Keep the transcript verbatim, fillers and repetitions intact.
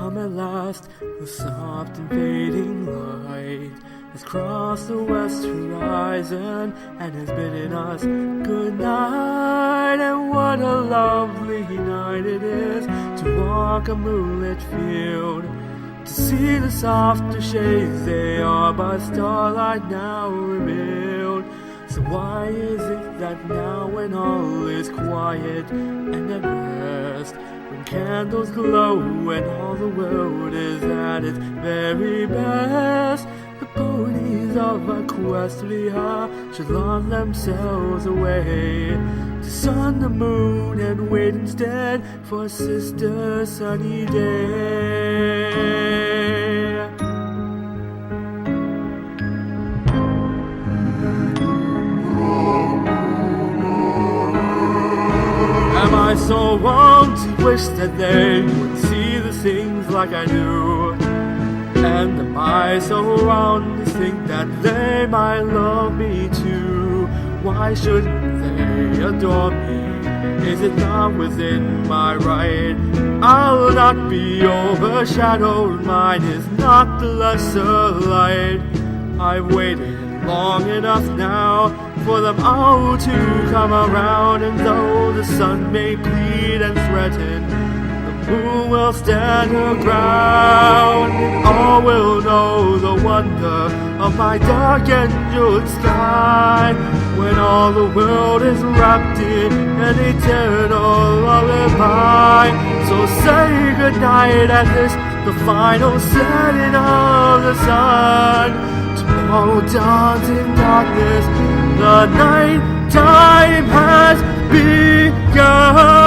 come at last, the soft and fading light has crossed the west horizon and has bidden us good night. And what a lovely night it is to walk a moonlit field, to see the softer shades they are by starlight now revealed. So why is it that now when all is quiet and at rest, when candles glow and all the world is at its very best, the ponies of our questly heart should lull themselves away to sun the moon and wait instead for a sister sunny day? Am I so wrong to wish that they would see the things like I do? And am I so wrong to think that they might love me too? Why shouldn't they adore me? Is it not within my right? I'll not be overshadowed, mine is not the lesser light. I've waited long enough now for them all to come around, and though the sun may plead and threaten, the moon will stand her ground, and all will know the wonder of my dark and sky, when all the world is wrapped in an eternal lullaby. So say goodnight at this, the final setting of the sun. Tomorrow dawns in darkness, the night time has begun.